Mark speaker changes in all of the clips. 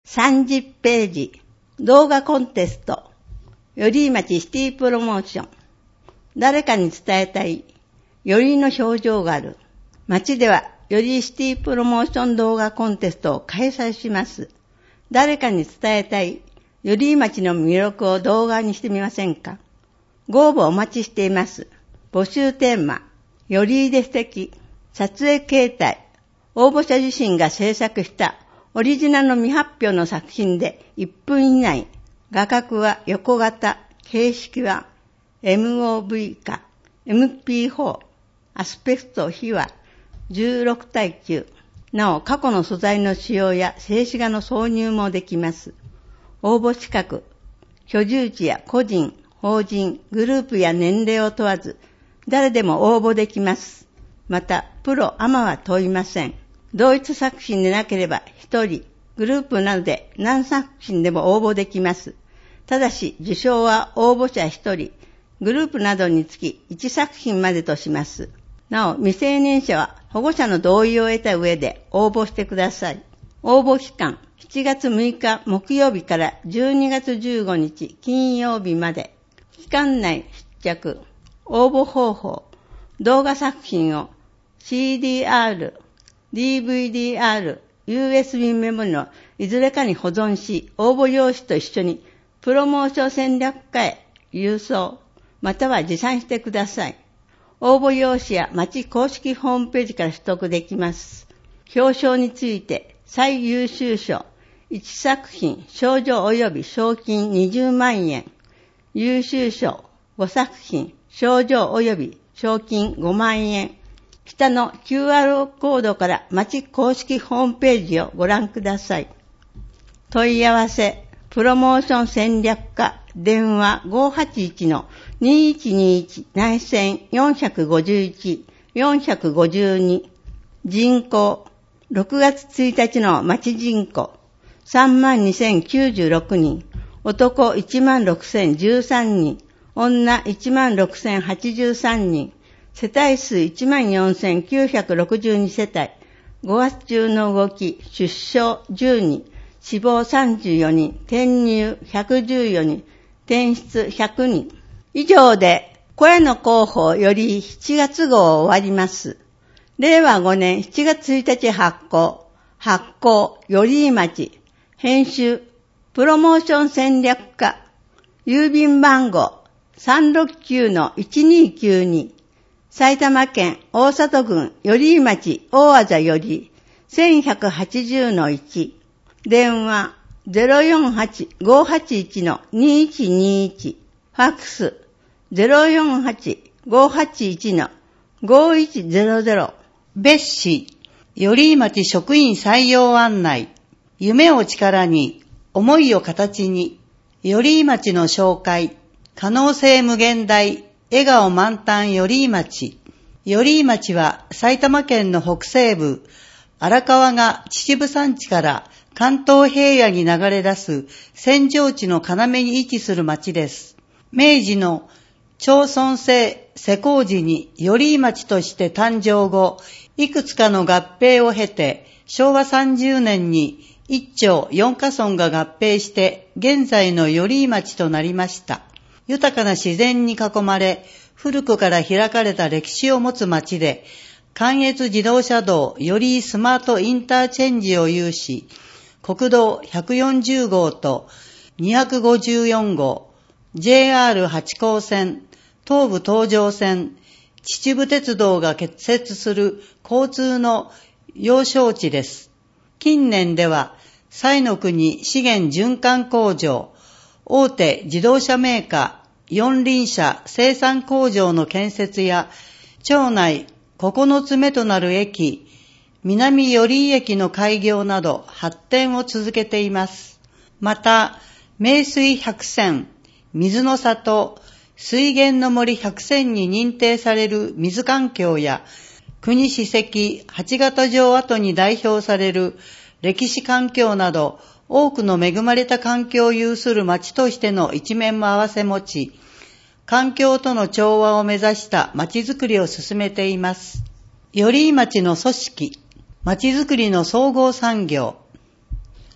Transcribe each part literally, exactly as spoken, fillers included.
Speaker 1: さんじゅっページ、動画コンテスト、寄居町シティプロモーション。誰かに伝えたい、寄居の表情がある。町では、寄居シティプロモーション動画コンテストを開催します。誰かに伝えたい、寄居町の魅力を動画にしてみませんか？ご応募お待ちしています。募集テーマ、寄居で素敵。撮影形態、応募者自身が制作したオリジナルの未発表の作品でいっぷん以内。画角は横型、形式は エムオーブイ か エムピーフォー、アスペクト比はじゅうろくたいきゅう。なお、過去の素材の使用や静止画の挿入もできます。応募資格、居住地や個人、法人、グループや年齢を問わず、誰でも応募できます。また、プロ、アマは問いません。同一作品でなければひとり、グループなどで何作品でも応募できます。ただし、受賞は応募者ひとり、グループなどにつきいち作品までとします。なお、未成年者は保護者の同意を得た上で応募してください。応募期間、しちがつむいか木曜日からじゅうにがつじゅうごにち金曜日まで。期間内出着。応募方法、動画作品を シーディーアール、ディーブイディーアール、ユーエスビー メモリのいずれかに保存し、応募用紙と一緒にプロモーション戦略課へ郵送、または持参してください。応募用紙や町公式ホームページから取得できます。表彰について、最優秀賞、いち作品、賞状及び賞金にじゅうまんえん。優秀賞、ご作品、賞状及び賞金ごまんえん。下の キューアール コードから町公式ホームページをご覧ください。問い合わせ、プロモーション戦略課、電話 ごーはちいちのにいちにいち 内線よんごいち、よんごに。人口、ろくがつついたちの町人口、さんまんにせんきゅうじゅうろくにん、男いちまんろくせんじゅうさんにん、女いちまんろくせんはちじゅうさんにん、世帯数 いちまんよんせんきゅうひゃくろくじゅうに 世帯、ごがつ中の動き、出生じゅうにん、死亡さんじゅうよにん、転入ひゃくじゅうよにん、転出ひゃくにん。以上で、声の広報よりしちがつ号を終わります。れいわごねんしちがつついたち発行、発行、寄居町、編集、プロモーション戦略課、郵便番号 さんろくきゅうのいちにきゅうに、埼玉県大里郡寄居町大字より せんひゃくはちじゅうのいち、電話 ゼロよんはち ごーはちいちのにいちにいち、ファックス ゼロよんはち ごーはちいちのごいちゼロゼロ。
Speaker 2: 別紙、寄居町職員採用案内、夢を力に、思いを形に、寄居町の紹介、可能性無限大、笑顔満タン寄居町。寄居町は埼玉県の北西部、荒川が秩父山地から関東平野に流れ出す扇状地の要に位置する町です。明治の町村制施行時に寄居町として誕生後、いくつかの合併を経て、しょうわさんじゅうねんに一町四ヶ村が合併して現在の寄居町となりました。豊かな自然に囲まれ、古くから開かれた歴史を持つ町で、関越自動車道寄居スマートインターチェンジを有し、国道ひゃくよんじゅうごうとにひゃくごじゅうよんごう、ジェイアールはち 号線、東武東上線、秩父鉄道が結接する交通の要衝地です。近年では、彩の国資源循環工場、大手自動車メーカー、四輪車生産工場の建設や、町内ここのつめとなる駅、南寄居駅の開業など発展を続けています。また、名水百選、水の里、水源の森百選に認定される水環境や、国史跡八形城跡に代表される歴史環境など、多くの恵まれた環境を有する町としての一面も併せ持ち、環境との調和を目指した町づくりを進めています。寄居町の組織、町づくりの総合産業。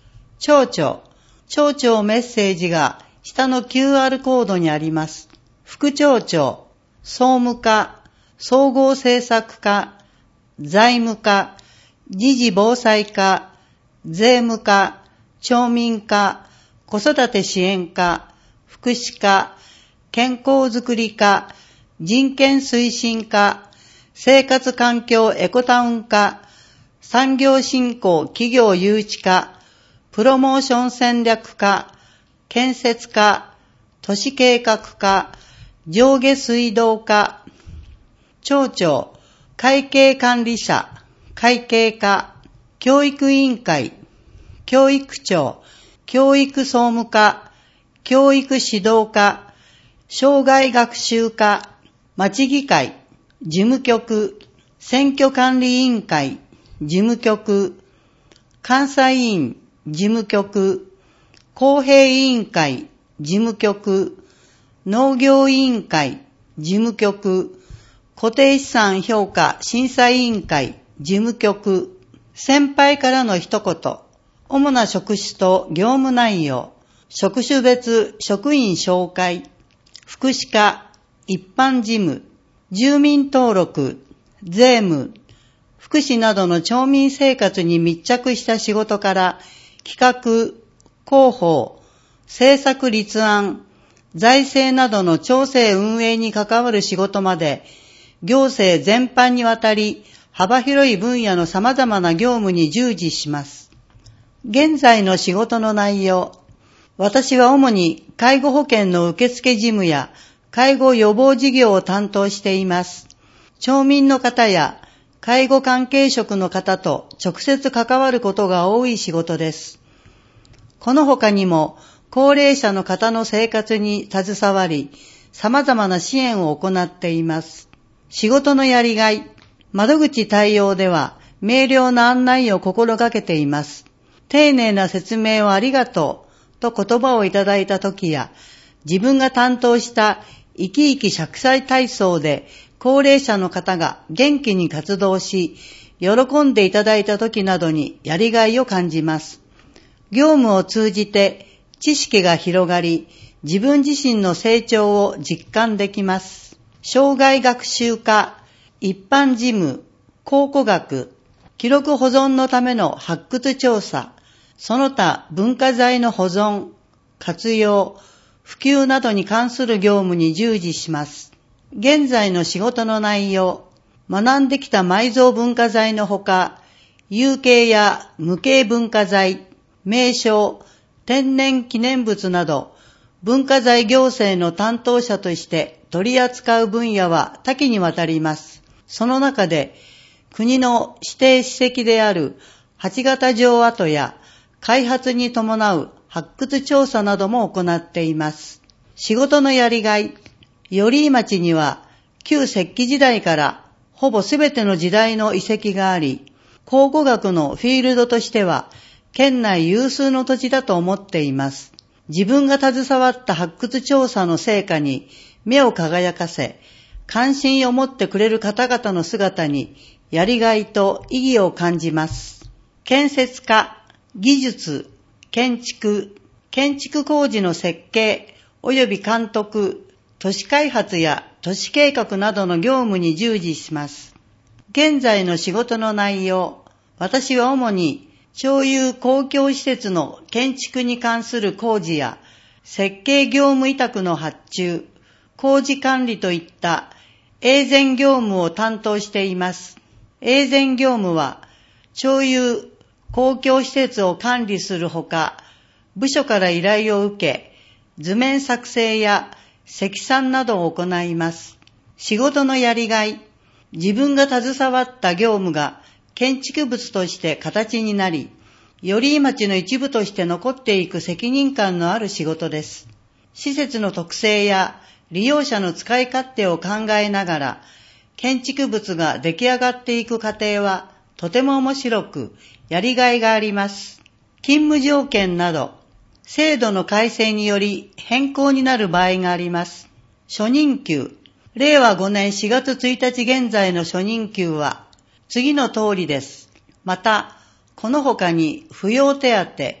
Speaker 2: 町長、町長メッセージが下の キューアール コードにあります。副町長、総務課、総合政策課、財務課、時事防災課、税務課、町民課、子育て支援課、福祉課、健康づくり課、人権推進課、生活環境エコタウン課、産業振興企業誘致課、プロモーション戦略課、建設課、都市計画課、上下水道課、町長、会計管理者、会計課、教育委員会、教育長、教育総務課、教育指導課、障害学習課、町議会、事務局、選挙管理委員会、事務局、監査委員、事務局、公平委員会、事務局、農業委員会、事務局、固定資産評価審査委員会、事務局、先輩からの一言、主な職種と業務内容、職種別職員紹介、福祉課、一般事務、住民登録、税務、福祉などの町民生活に密着した仕事から企画、広報、政策立案、財政などの町政運営に関わる仕事まで、行政全般にわたり幅広い分野の様々な業務に従事します。現在の仕事の内容、私は主に介護保険の受付事務や介護予防事業を担当しています。町民の方や介護関係職の方と直接関わることが多い仕事です。この他にも高齢者の方の生活に携わり、様々な支援を行っています。仕事のやりがい、窓口対応では明瞭な案内を心がけています。丁寧な説明をありがとうと言葉をいただいたときや、自分が担当した生き生き社会体操で高齢者の方が元気に活動し、喜んでいただいたときなどにやりがいを感じます。業務を通じて知識が広がり、自分自身の成長を実感できます。障害学習課、一般事務、考古学、記録保存のための発掘調査、その他文化財の保存、活用、普及などに関する業務に従事します。現在の仕事の内容、学んできた埋蔵文化財のほか、有形や無形文化財、名勝、天然記念物など、文化財行政の担当者として取り扱う分野は多岐にわたります。その中で、国の指定史跡である八形城跡や開発に伴う発掘調査なども行っています。仕事のやりがい、寄居町には旧石器時代からほぼすべての時代の遺跡があり、考古学のフィールドとしては県内有数の土地だと思っています。自分が携わった発掘調査の成果に目を輝かせ、関心を持ってくれる方々の姿にやりがいと意義を感じます。建設家、技術、建築、建築工事の設計及び監督、都市開発や都市計画などの業務に従事します。現在の仕事の内容、私は主に町有公共施設の建築に関する工事や設計業務委託の発注、工事管理といった営前業務を担当しています。営前業務は町有公共施設を管理するほか、部署から依頼を受け、図面作成や積算などを行います。仕事のやりがい、自分が携わった業務が建築物として形になり、寄居町の一部として残っていく責任感のある仕事です。施設の特性や利用者の使い勝手を考えながら、建築物が出来上がっていく過程はとても面白く、やりがいがあります。勤務条件など、制度の改正により変更になる場合があります。初任給、れいわごねんしがつついたち現在の初任給は次の通りです。また、この他に扶養手当、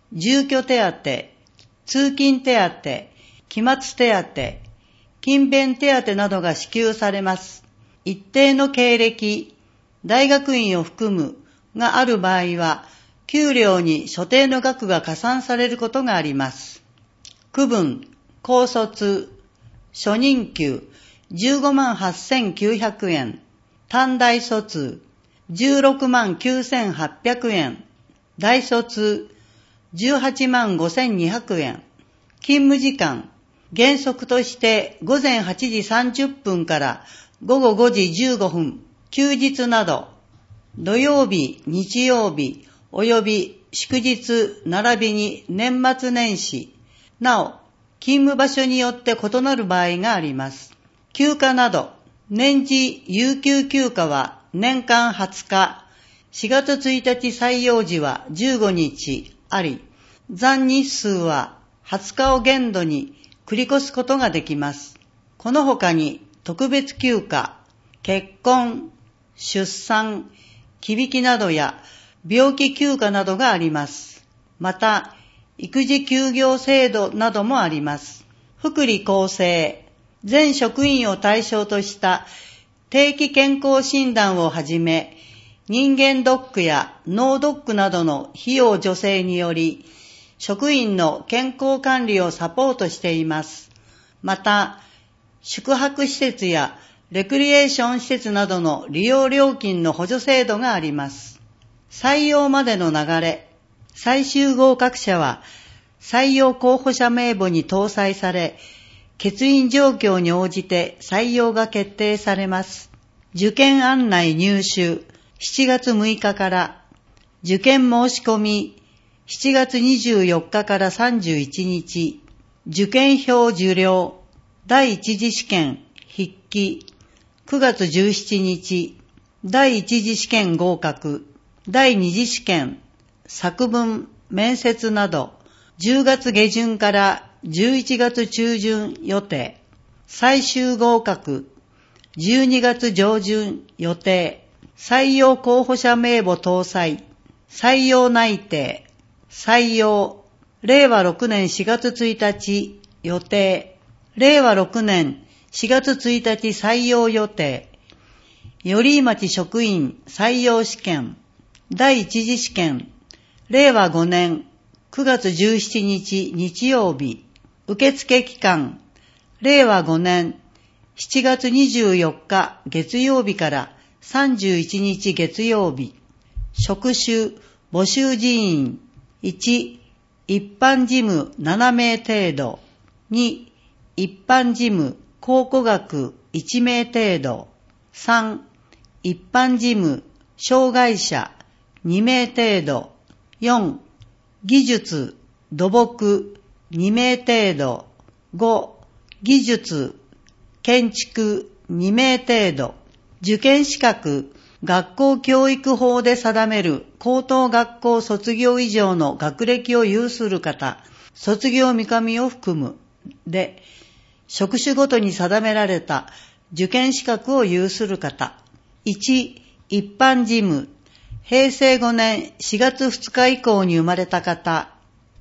Speaker 2: 住居手当、通勤手当、期末手当、勤勉手当などが支給されます。一定の経歴、大学院を含むがある場合は、給料に所定の額が加算されることがあります。区分、高卒、初任給、じゅうごまんはっせんきゅうひゃくえん、短大卒、じゅうろくまんきゅうせんはっぴゃくえん、大卒、じゅうはちまんごせんにひゃくえん、勤務時間、原則として午前はちじさんじゅっぷんから午後ごじじゅうごふん、休日など、土曜日、日曜日、及び祝日並びに年末年始、なお、勤務場所によって異なる場合があります。休暇など、年次有給休暇は年間はつか、しがつついたち採用時はじゅうごにちあり、残日数ははつかを限度に繰り越すことができます。この他に特別休暇、結婚、出産、忌引きなどや病気休暇などがあります。また、育児休業制度などもあります。福利厚生、全職員を対象とした定期健康診断をはじめ、人間ドックや脳ドックなどの費用助成により、職員の健康管理をサポートしています。また、宿泊施設やレクリエーション施設などの利用料金の補助制度があります。採用までの流れ、最終合格者は採用候補者名簿に登載され、欠員状況に応じて採用が決定されます。受験案内入手、しちがつむいかから、受験申し込み、しちがつにじゅうよっかからさんじゅういちにち、受験票受領、第一次試験、筆記、くがつじゅうしちにち、第一次試験合格、第二次試験、作文、面接など、じゅうがつげじゅんからじゅういちがつちゅうじゅん予定、最終合格、じゅうにがつじょうじゅん予定、採用候補者名簿搭載、採用内定、採用、れいわろくねんしがつついたち予定、れいわろくねんしがつついたち採用予定、寄居町職員採用試験、第一次試験、れいわごねんくがつじゅうしちにち日曜日、受付期間、れいわごねんしちがつにじゅうよっか月曜日からさんじゅういちにち月曜日、職種、募集人員、いち、一般事務ななめい程度、に、一般事務考古学いちめい程度、さん、一般事務障害者にめい程度、よん、技術土木にめい程度、ご、技術建築にめい程度、受験資格学校教育法で定める高等学校卒業以上の学歴を有する方、卒業見込みを含むで、職種ごとに定められた受験資格を有する方、いち、一般事務、へいせいごねんしがつふつか以降に生まれた方、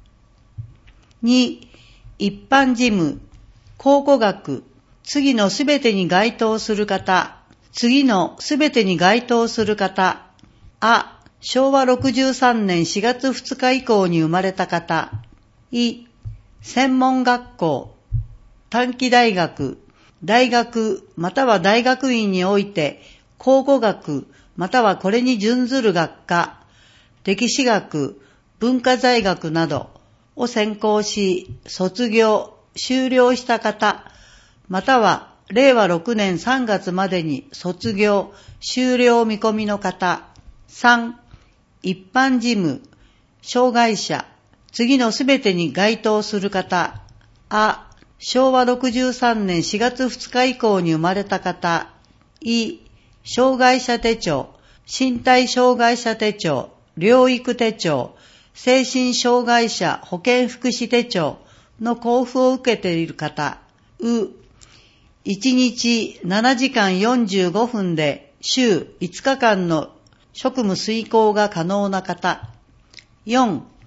Speaker 2: に、一般事務、考古学、次のすべてに該当する方、次のすべてに該当する方、あ、しょうわろくじゅうさんねんしがつふつか以降に生まれた方、い、専門学校、短期大学、大学または大学院において考古学またはこれに準ずる学科、歴史学、文化財学などを専攻し卒業、修了した方、またはれいわろくねんさんがつまでに卒業、修了見込みの方、さん、一般事務、障害者、次のすべてに該当する方、あ、しょうわろくじゅうさんねんしがつふつか以降に生まれた方、い、障害者手帳、身体障害者手帳、療育手帳、精神障害者保健福祉手帳の交付を受けている方、う、いちにちななじかんよんじゅうごふんで週いつかかんの職務遂行が可能な方、よん、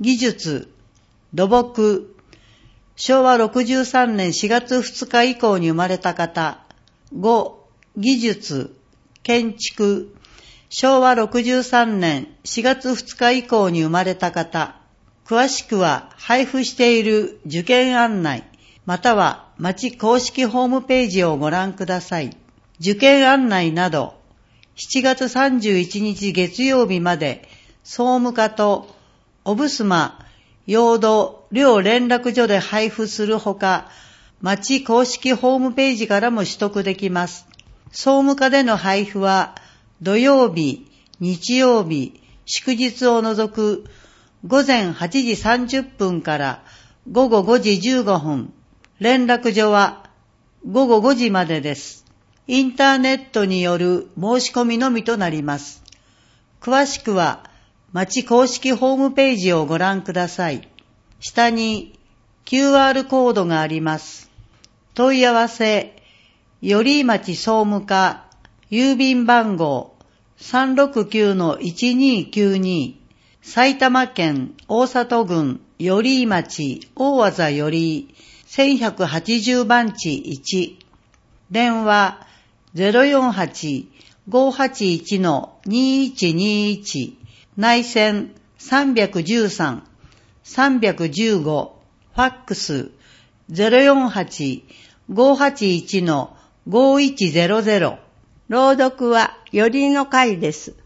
Speaker 2: 技術、土木、しょうわろくじゅうさんねんしがつふつか以降に生まれた方。ご、技術、建築、しょうわろくじゅうさんねんしがつふつか以降に生まれた方。詳しくは配布している受験案内、または町公式ホームページをご覧ください。受験案内など、しちがつさんじゅういちにち月曜日まで、総務課と小布須磨、陽土両連絡所で配布するほか、町公式ホームページからも取得できます。総務課での配布は、土曜日、日曜日、祝日を除くごぜんはちじさんじゅっぷんからごごごじじゅうごふん、連絡所はごごごじまでです。インターネットによる申し込みのみとなります。詳しくは、町公式ホームページをご覧ください。下に キューアール コードがあります。問い合わせ、寄居町総務課、郵便番号 さんろくきゅうのいちにきゅうに、埼玉県大里郡寄居町大字寄居せんひゃくはちじゅうばんちいち、電話 ゼロよんはち ごーはちいち にいちにいち、内線さんいちさん、さんいちご、ファックス ゼロよんはち ごーはちいち ごーいちゼロゼロ。
Speaker 1: 朗読は寄居の会です。